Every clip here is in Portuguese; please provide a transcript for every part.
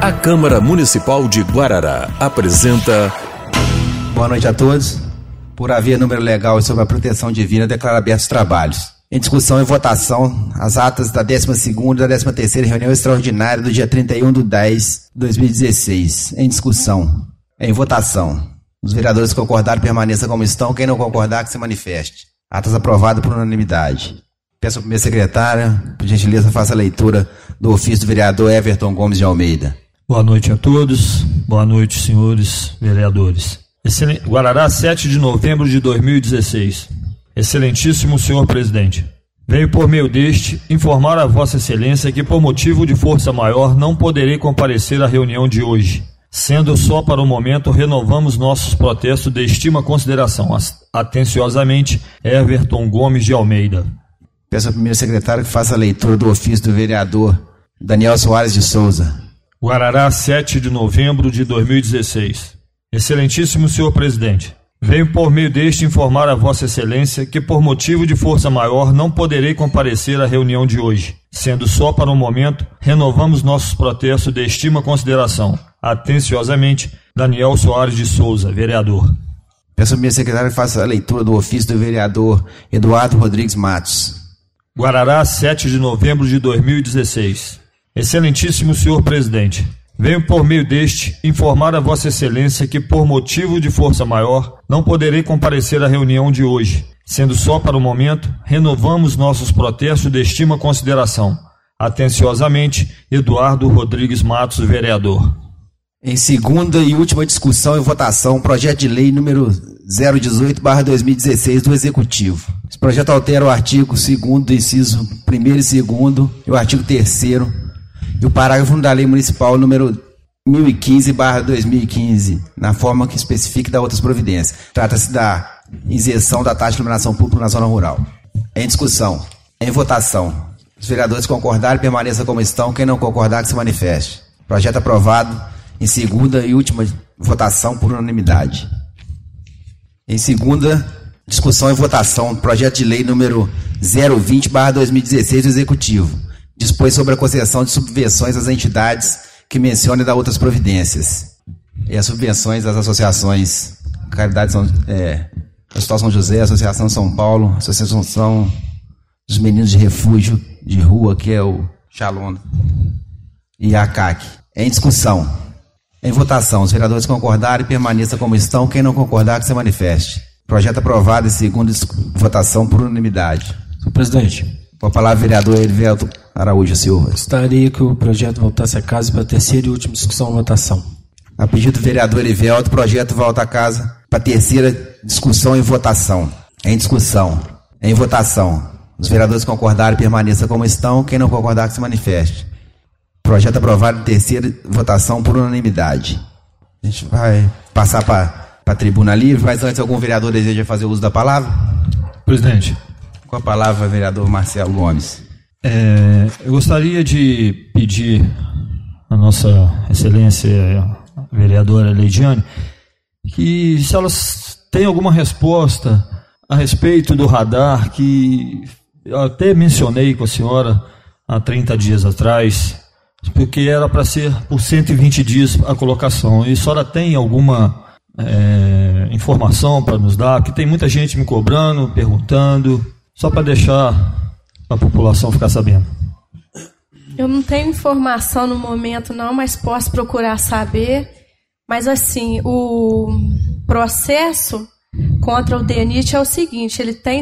A Câmara Municipal de Guarará apresenta... Boa noite a todos. Por haver número legal sobre a proteção divina, declaro abertos os trabalhos. Em discussão e votação, as atas da 12ª e da 13ª reunião extraordinária do dia 31/10/2016. Em discussão. Em votação. Os vereadores que concordarem permaneçam como estão. Quem não concordar, que se manifeste. Atas aprovadas por unanimidade. Peço ao primeiro secretário, por gentileza, faça a leitura do ofício do vereador Everton Gomes de Almeida. Boa noite a todos. Boa noite, senhores vereadores. Guarará, 7 de novembro de 2016. Excelentíssimo senhor presidente, venho por meio deste informar a vossa excelência que por motivo de força maior não poderei comparecer à reunião de hoje. Sendo só para o momento, renovamos nossos protestos de estima e consideração. Atenciosamente, Everton Gomes de Almeida. Peço ao primeiro secretário que faça a leitura do ofício do vereador Daniel Soares de Souza. Guarará, 7 de novembro de 2016. Excelentíssimo senhor presidente, venho por meio deste informar a vossa excelência que por motivo de força maior não poderei comparecer à reunião de hoje. Sendo só para o momento, renovamos nossos protestos de estima e consideração. Atenciosamente, Daniel Soares de Souza, vereador. Peço ao primeiro secretário que faça a leitura do ofício do vereador Eduardo Rodrigues Matos. Guarará, 7 de novembro de 2016. Excelentíssimo senhor presidente, venho por meio deste informar a vossa excelência que por motivo de força maior não poderei comparecer à reunião de hoje. Sendo só para o momento, renovamos nossos protestos de estima e consideração. Atenciosamente, Eduardo Rodrigues Matos, vereador. Em segunda e última discussão e votação, projeto de lei número 018/2016 do Executivo. Esse projeto altera o artigo 2º, inciso 1º e 2º, e o artigo 3º, e o parágrafo da lei municipal número 1015/2015, na forma que especifique da outras providências. Trata-se da isenção da taxa de iluminação pública na zona rural. Em discussão. Em votação. Os vereadores que concordarem permaneçam como estão. Quem não concordar, que se manifeste. Projeto aprovado em segunda e última votação por unanimidade. Em segunda discussão e votação, projeto de lei número 020/2016 do Executivo. Dispõe sobre a concessão de subvenções às entidades que da outras providências. E as subvenções às associações Caridade Hospital São José, Associação São Paulo, Associação dos Meninos de Refúgio de Rua, que é o Shalom, e a ACAC. Em discussão. Em votação, os vereadores concordarem permaneçam como estão. Quem não concordar, que se manifeste. Projeto aprovado em segunda votação por unanimidade. Senhor presidente. Com a palavra, vereador Erivelto Araújo Silva. Gostaria que o projeto voltasse a casa para a terceira e última discussão e votação. A pedido do vereador Erivelto, o projeto volta a casa para a terceira discussão e votação. Em discussão. Em votação. Os vereadores concordarem permaneçam como estão. Quem não concordar, que se manifeste. Projeto aprovado em terceira votação por unanimidade. A gente vai passar para a tribuna livre, mas antes algum vereador deseja fazer uso da palavra? Presidente. Com a palavra, vereador Marcelo Gomes. Eu gostaria de pedir à nossa excelência, a vereadora Leidiane, que se elas têm alguma resposta a respeito do radar, que eu até mencionei com a senhora há 30 dias atrás, porque era para ser por 120 dias a colocação. E a senhora tem alguma informação para nos dar? Que tem muita gente me cobrando, perguntando, só para deixar a população ficar sabendo. Eu não tenho informação no momento não, mas posso procurar saber. Mas assim, o processo contra o DENIT é o seguinte: ele tem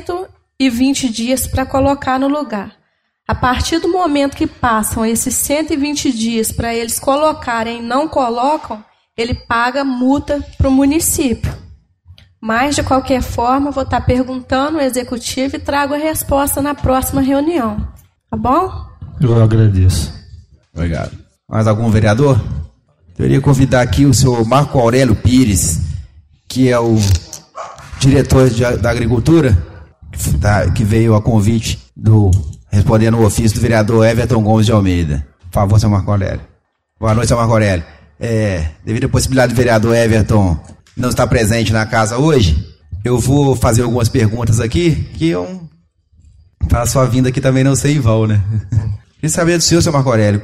120 dias para colocar no lugar. A partir do momento que passam esses 120 dias para eles colocarem e não colocam, ele paga multa para o município. Mas, de qualquer forma, vou estar perguntando ao executivo e trago a resposta na próxima reunião. Tá bom? Eu agradeço. Obrigado. Mais algum vereador? Eu iria convidar aqui o senhor Marco Aurélio Pires, que é o diretor da Agricultura, que veio a convite respondendo o ofício do vereador Everton Gomes de Almeida. Por favor, senhor Marco Aurélio. Boa noite, senhor Marco Aurélio. Devido à possibilidade do vereador Everton não estar presente na casa hoje, eu vou fazer algumas perguntas aqui, que para a sua vinda aqui também não sei em vão, né? Queria saber do senhor Marco Aurélio,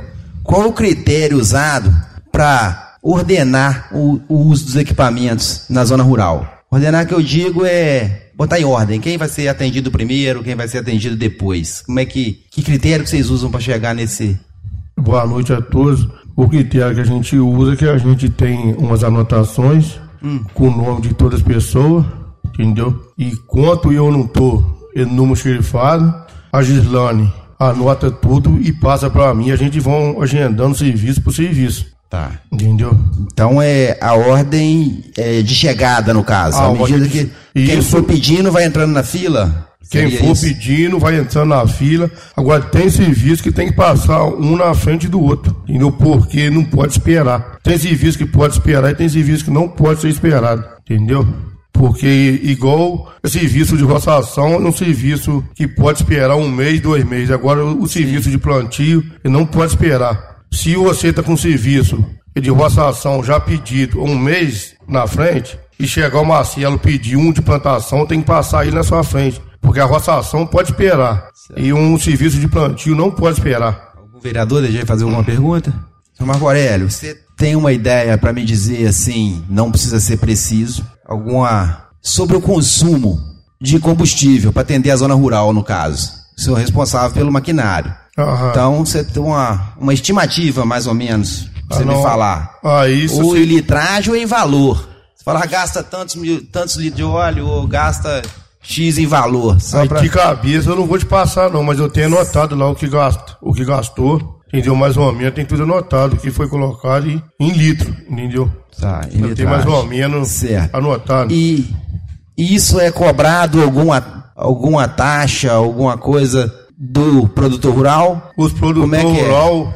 qual o critério usado para ordenar o uso dos equipamentos na zona rural? Ordenar, que eu digo, é botar em ordem. Quem vai ser atendido primeiro, quem vai ser atendido depois? Como é que critério que vocês usam para chegar nesse... Boa noite a todos. O critério que a gente usa é que a gente tem umas anotações com o nome de todas as pessoas, entendeu? E quanto eu não tô número xerifado, a Gislane anota tudo e passa para mim. A gente vai agendando serviço por serviço. Tá. Entendeu? Então é a ordem de chegada, no caso. À medida que quem for pedindo vai entrando na fila? Quem for pedindo vai entrando na fila. Agora tem serviço que tem que passar um na frente do outro, entendeu? Porque não pode esperar. Tem serviço que pode esperar e tem serviço que não pode ser esperado, entendeu? Porque igual o serviço de roçação é um serviço que pode esperar 1 mês, 2 meses. Agora o serviço de plantio ele não pode esperar. Se você está com serviço de roçação já pedido 1 mês na frente e chegar o Marcelo pedir um de plantação, tem que passar ele na sua frente. Porque a roçação pode esperar. Certo. E um serviço de plantio não pode esperar. Algum vereador deseja fazer alguma pergunta? Sr. Marco Aurélio, você tem uma ideia para me dizer assim, não precisa ser preciso, sobre o consumo de combustível para atender a zona rural, no caso? O senhor é responsável pelo maquinário. Uhum. Então você tem uma estimativa, mais ou menos, para você me falar. Ou em litragem ou em valor. Você fala, gasta tantos litros de óleo, ou gasta X em valor. De cabeça eu não vou te passar não, mas eu tenho anotado lá o que gastou, entendeu? Mais ou menos, tem tudo anotado, o que foi colocado em litro, entendeu? Tá, eu tenho mais ou menos certo. Anotado. E isso é cobrado alguma taxa, alguma coisa do produtor rural? Os produtores rural,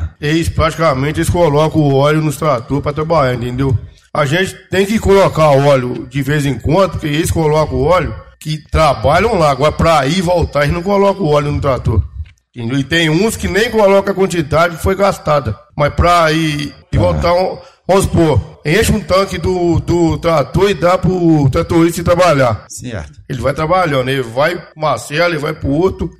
eles colocam o óleo nos tratores para trabalhar, entendeu? A gente tem que colocar óleo de vez em quando, porque eles colocam o óleo que trabalham lá. Agora, para ir e voltar, eles não colocam o óleo no trator. Entendeu? E tem uns que nem colocam a quantidade que foi gastada. Mas para ir e voltar, vamos supor, enche um tanque do trator e dá pro tratorista trabalhar. Certo. Ele vai trabalhando, ele vai pro Marcelo, ele vai pro outro.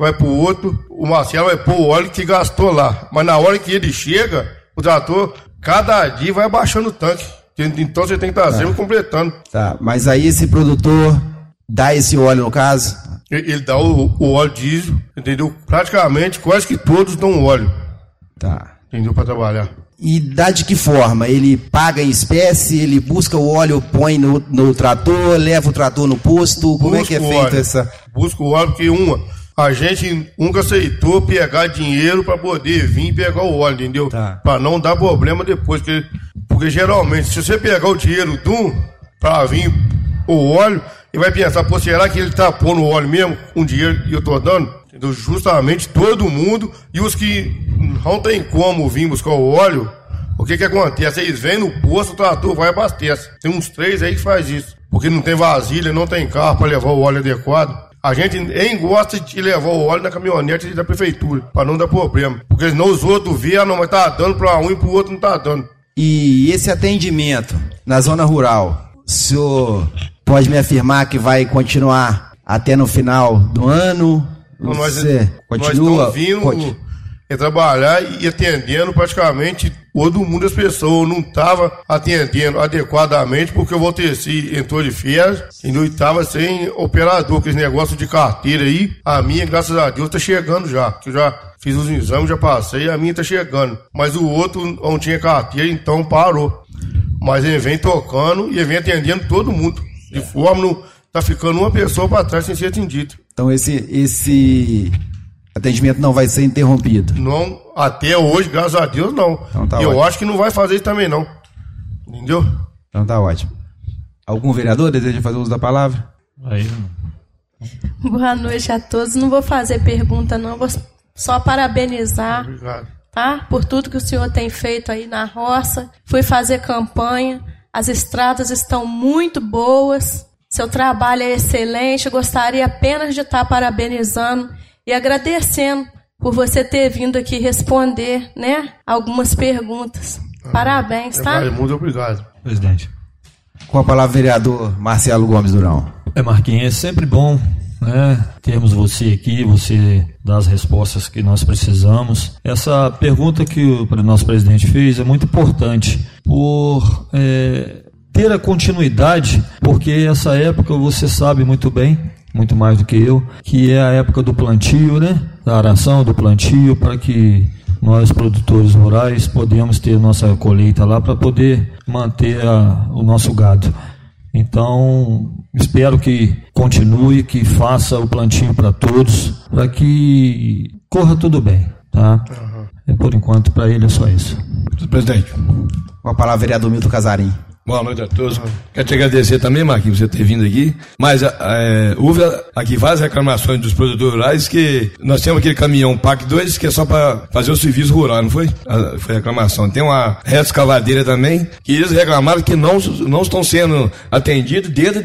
O Marcelo vai pôr o óleo que gastou lá. Mas na hora que ele chega, o trator, cada dia vai abaixando o tanque. Então você tem que estar sempre completando. Tá, mas aí esse produtor dá esse óleo, no caso? Ele dá o óleo diesel, entendeu? Praticamente quase que todos dão óleo. Tá. Entendeu? Para trabalhar. E dá de que forma? Ele paga em espécie, ele busca o óleo, põe no trator, leva o trator no posto? Como é que é feito essa? Busca o óleo, porque a gente nunca aceitou pegar dinheiro para poder vir pegar o óleo, entendeu? Tá. Para não dar problema depois, porque geralmente, se você pegar o dinheiro para vir o óleo, ele vai pensar, pô, será que ele tá pondo o óleo mesmo com dinheiro que eu tô dando? Entendeu? Justamente todo mundo, e os que não tem como vir buscar o óleo, o que acontece? Eles vêm no posto, o trator vai e abastece. Tem uns 3 aí que faz isso, porque não tem vasilha, não tem carro para levar o óleo adequado. A gente nem gosta de levar o óleo na caminhonete da prefeitura, para não dar problema. Porque senão os outros vêem, não, mas tá dando para um e pro outro não tá dando. E esse atendimento na zona rural, o senhor pode me afirmar que vai continuar até no final do ano? Você continua? Nós estamos vindo trabalhar e atendendo praticamente todo mundo, as pessoas. Não estava atendendo adequadamente porque o Volteci entrou de férias e não estava sem operador, aquele negócio de carteira aí. A minha, graças a Deus, está chegando já. Que eu já fiz os exames, já passei, a minha está chegando. Mas o outro não tinha carteira, então parou. Mas ele vem tocando e ele vem atendendo todo mundo. De forma não tá ficando uma pessoa para trás sem ser atendido. Então esse atendimento não vai ser interrompido? Não, até hoje, graças a Deus, não. Então tá eu ótimo. acho que não vai fazer isso também, não. Entendeu? Então tá ótimo. Algum vereador deseja fazer uso da palavra? Aí. Boa noite a todos. Não vou fazer pergunta, não. Vou só parabenizar. Obrigado. Tá? Por tudo que o senhor tem feito aí na roça. Fui fazer campanha. As estradas estão muito boas. Seu trabalho é excelente. Eu gostaria apenas de estar parabenizando e agradecendo por você ter vindo aqui responder, né, algumas perguntas. Parabéns, tá? Muito obrigado. Presidente. Com a palavra, vereador Marcelo Gomes Durão. Marquinhos, é sempre bom né? Termos você aqui, você dá as respostas que nós precisamos. Essa pergunta que o nosso presidente fez é muito importante por ter a continuidade, porque essa época você sabe muito bem, muito mais do que eu, que é a época do plantio, né? Da aração, do plantio, para que nós, produtores rurais, podemos ter nossa colheita lá para poder manter o nosso gado. Então, espero que continue, que faça o plantio para todos, para que corra tudo bem, tá? Por enquanto, para ele é só isso. Presidente. Com a palavra, vereador Milton Casarim. Boa noite a todos. Quero te agradecer também, Marquinhos, você ter vindo aqui. Mas houve aqui várias reclamações dos produtores rurais que nós temos aquele caminhão PAC 2 que é só para fazer o serviço rural, não foi? Foi reclamação. Tem uma reta escavadeira também que eles reclamaram que não estão sendo atendidos dentro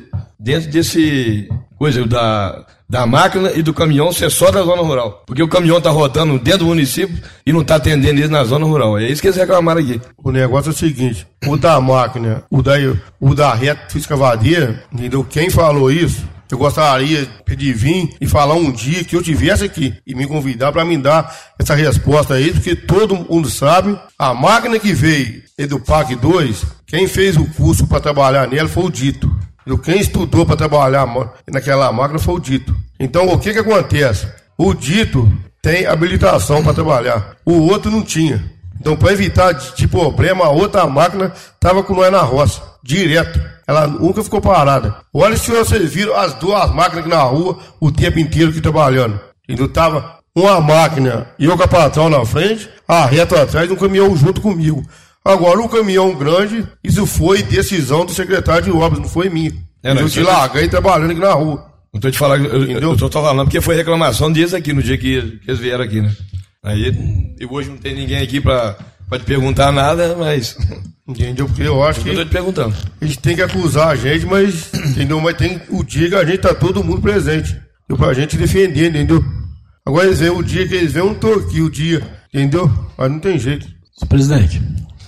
desse coisa da máquina e do caminhão ser só da zona rural. Porque o caminhão tá rodando dentro do município e não tá atendendo eles na zona rural. É isso que eles reclamaram aqui. O negócio é o seguinte, o da máquina, o da reta escavadeira, entendeu? Quem falou isso, eu gostaria de vir e falar um dia que eu estivesse aqui e me convidar para me dar essa resposta aí, porque todo mundo sabe, a máquina que veio do PAC 2, quem fez o curso para trabalhar nela foi o Dito. Quem estudou para trabalhar naquela máquina foi o Dito. Então, o que acontece? O Dito tem habilitação para trabalhar. O outro não tinha. Então, para evitar de problema, a outra máquina estava com nós na roça, direto. Ela nunca ficou parada. Olha se vocês viram as duas máquinas aqui na rua o tempo inteiro aqui trabalhando. Então, tava uma máquina e o patrão na frente, a reta atrás, um caminhão junto comigo. Agora, o caminhão grande, isso foi decisão do secretário de obras, não foi minha. Eu te larguei trabalhando aqui na rua. Não tô te falando, eu tô falando porque foi reclamação deles aqui, no dia que eles vieram aqui, né? Aí, hoje não tem ninguém aqui pra te perguntar nada, mas... Entendeu? Porque eu acho que... Eu tô te perguntando. A gente tem que acusar a gente, mas... Entendeu? Mas tem o dia que a gente tá todo mundo presente. Pra gente defender, entendeu? Agora eles vêm o dia que eles vêm, eu não tô aqui o dia, entendeu? Mas não tem jeito. Senhor presidente.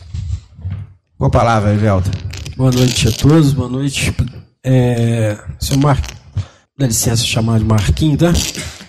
Com a palavra, Evelto. Boa noite a todos, boa noite. Senhor Marquinhos, dá licença chamar de Marquinhos, tá?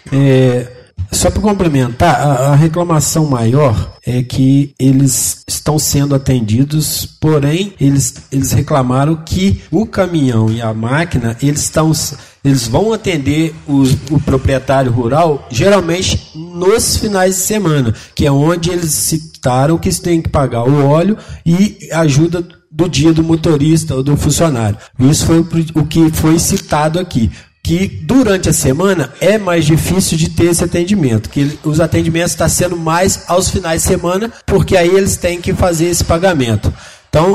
Só para complementar, a reclamação maior é que eles estão sendo atendidos, porém eles reclamaram que o caminhão e a máquina eles vão atender o proprietário rural geralmente nos finais de semana, que é onde eles citaram que eles têm que pagar o óleo e ajuda do dia do motorista ou do funcionário. Isso foi o que foi citado aqui. Que durante a semana é mais difícil de ter esse atendimento, que os atendimentos estão sendo mais aos finais de semana, porque aí eles têm que fazer esse pagamento. Então,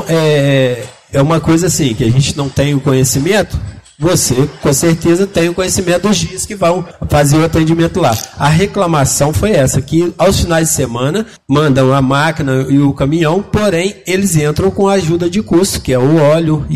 é uma coisa assim, que a gente não tem o conhecimento, você com certeza tem o conhecimento dos dias que vão fazer o atendimento lá. A reclamação foi essa, que aos finais de semana mandam a máquina e o caminhão, porém eles entram com a ajuda de custo, que é o óleo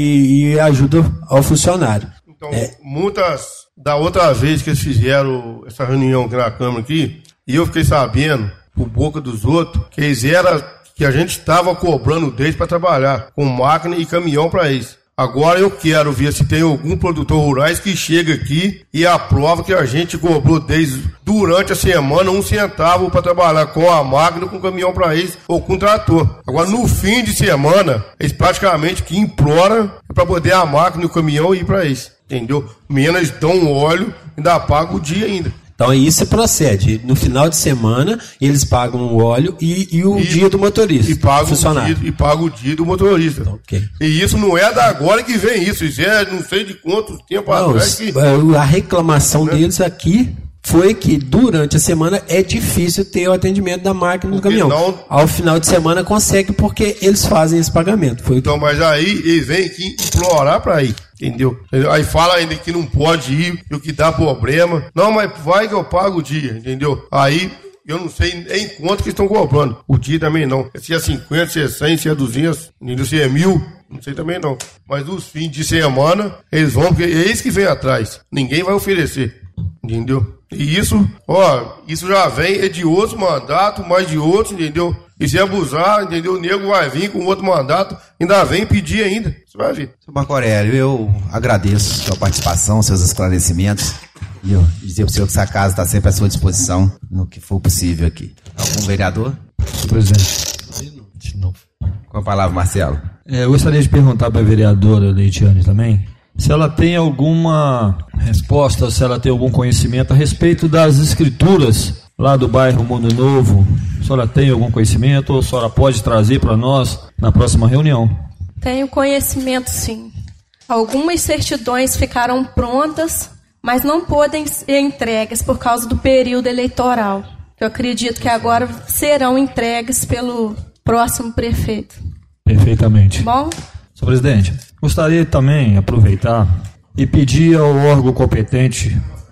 e ajuda ao funcionário. Então, muitas, da outra vez que eles fizeram essa reunião aqui na Câmara aqui, e eu fiquei sabendo, por boca dos outros, que a gente estava cobrando deles para trabalhar, com máquina e caminhão para eles. Agora eu quero ver se tem algum produtor rural que chega aqui e aprova que a gente cobrou deles durante a semana 1 centavo para trabalhar com a máquina, com o caminhão para eles ou com o trator. Agora no fim de semana, eles praticamente que imploram para poder a máquina e o caminhão ir para eles. Entendeu? Menos dão óleo, ainda paga o dia ainda. Então isso procede. No final de semana, eles pagam o óleo e o dia do motorista. E pagam o dia do motorista. Então, okay. E isso não é da agora que vem isso. Isso é não sei de quanto tempo atrás que... A reclamação deles aqui foi que durante a semana é difícil ter o atendimento da máquina do caminhão. Não... Ao final de semana consegue porque eles fazem esse pagamento. Então, mas aí eles vêm aqui implorar para ir. Entendeu? Aí fala ainda que não pode ir, e o que dá problema. Não, mas vai que eu pago o dia, entendeu? Aí eu não sei em quanto que estão cobrando. O dia também não. Se é 50, se é 100, se é 200, entendeu? Se é 1000, não sei também não. Mas os fins de semana, eles vão, porque é eles que vem atrás. Ninguém vai oferecer, entendeu? E isso, isso já vem de outros mandatos, mais de outros, entendeu? E se abusar, entendeu? O nego vai vir com outro mandato, ainda vem pedir ainda. Você vai ver. Seu Marco Aurélio, eu agradeço a sua participação, seus esclarecimentos. E eu dizer para o senhor que essa casa está sempre à sua disposição no que for possível aqui. Algum vereador? Senhor presidente. De novo. Com a palavra, Marcelo. Eu gostaria de perguntar para a vereadora Leidiane também, se ela tem alguma resposta, se ela tem algum conhecimento a respeito das escrituras lá do bairro Mundo Novo. A senhora tem algum conhecimento ou a senhora pode trazer para nós na próxima reunião? Tenho conhecimento, sim. Algumas certidões ficaram prontas, mas não podem ser entregues por causa do período eleitoral. Eu acredito que agora serão entregues pelo próximo prefeito. Perfeitamente. Bom? Senhor presidente, gostaria também de aproveitar e pedir ao órgão competente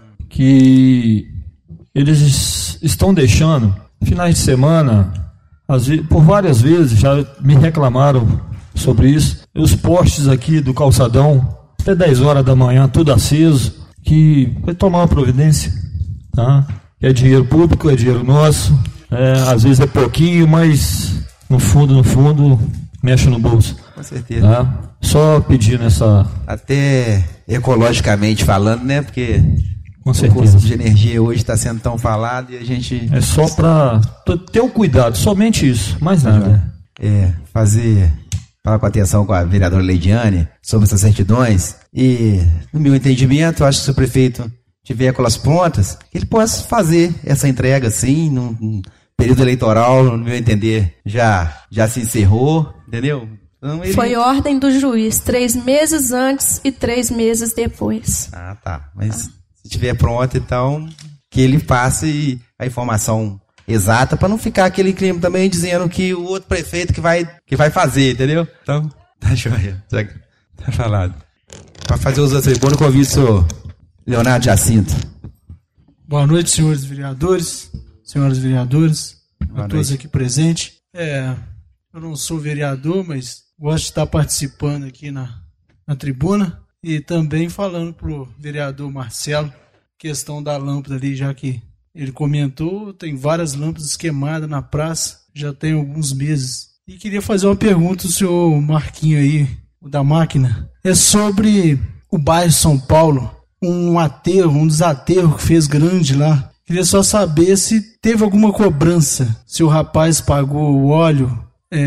que eles estão deixando, finais de semana, por várias vezes já me reclamaram sobre isso, os postes aqui do calçadão, até 10 horas da manhã, tudo aceso, que vai tomar uma providência, tá? É dinheiro público, é dinheiro nosso, às vezes é pouquinho, mas no fundo, mexe no bolso. Com certeza. Tá? Só pedir nessa... Até ecologicamente falando, né? Porque com o certeza. custo de energia hoje está sendo tão falado e a gente... É só para ter um cuidado, somente isso, mais nada. Falar com atenção com a vereadora Leidiane sobre essas certidões e, no meu entendimento, eu acho que se o prefeito tiver com elas prontas, ele possa fazer essa entrega, sim, num período eleitoral, no meu entender, já se encerrou, entendeu? Então, Foi ordem do juiz, 3 meses antes e 3 meses depois. Ah, tá. Mas se tiver pronto, então, que ele passe a informação exata, para não ficar aquele clima também dizendo que o outro prefeito que vai fazer, entendeu? Então, tá joia. Tá falado. Para fazer os outros tribunos, convido o senhor Leonardo Jacinto. Boa noite, senhores vereadores, senhoras vereadoras, a todos aqui presentes. Eu não sou vereador, mas gosto de estar participando aqui na tribuna e também falando pro vereador Marcelo, questão da lâmpada ali, já que ele comentou, tem várias lâmpadas queimadas na praça, já tem alguns meses. E queria fazer uma pergunta ao senhor Marquinho aí, o da máquina. É sobre o bairro São Paulo, um desaterro que fez grande lá. Queria só saber se teve alguma cobrança, se o rapaz pagou o óleo,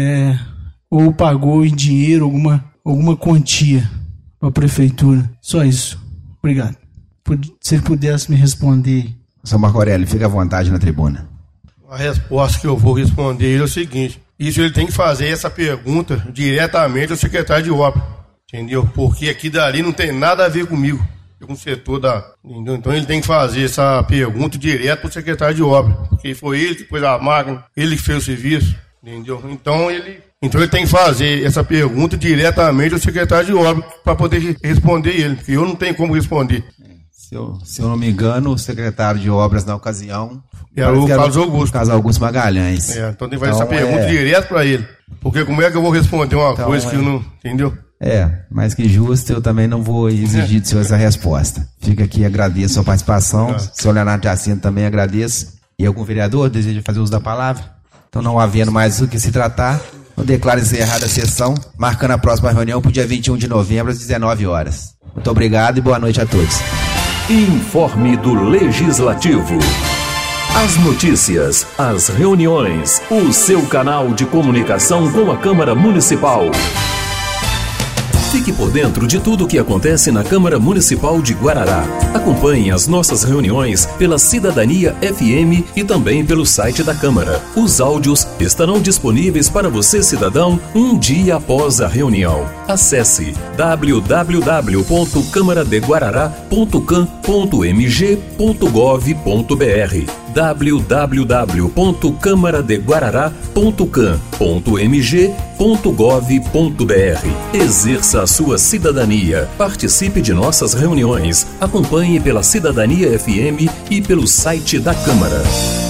ou pagou em dinheiro alguma quantia para a prefeitura. Só isso. Obrigado. Se ele pudesse me responder. São Marco Aurélio, fica à vontade na tribuna. A resposta que eu vou responder é o seguinte: isso ele tem que fazer essa pergunta diretamente ao secretário de obra, entendeu? Porque aqui dali não tem nada a ver comigo, com o setor entendeu? Então ele tem que fazer essa pergunta direto para o secretário de obra, porque foi ele que pôs a máquina, ele que fez o serviço, entendeu? Então ele tem que fazer essa pergunta diretamente ao secretário de obra para poder responder ele, porque eu não tenho como responder. Se eu não me engano, o secretário de obras na ocasião era o Carlos Augusto. Carlos Augusto Magalhães. Então tem que fazer essa pergunta direto para ele. Porque como é que eu vou responder uma coisa que eu não... Entendeu? Mais que justo, eu também não vou exigir do senhor essa resposta. Fica aqui, agradeço a sua participação. Senhor Leonardo Jacinto também agradeço. E algum vereador deseja fazer uso da palavra? Então, não havendo mais do que se tratar, eu declaro encerrada a sessão, marcando a próxima reunião para o dia 21 de novembro, às 19 horas. Muito obrigado e boa noite a todos. Informe do Legislativo. As notícias, as reuniões, o seu canal de comunicação com a Câmara Municipal. Fique por dentro de tudo o que acontece na Câmara Municipal de Guarará. Acompanhe as nossas reuniões pela Cidadania FM e também pelo site da Câmara. Os áudios estarão disponíveis para você, cidadão, um dia após a reunião. Acesse www.camaradeguarará.cam.mg.gov.br www.camaradeguarará.cam.mg.gov.br. Exerça a sua cidadania. Participe de nossas reuniões. Acompanhe pela Cidadania FM e pelo site da Câmara.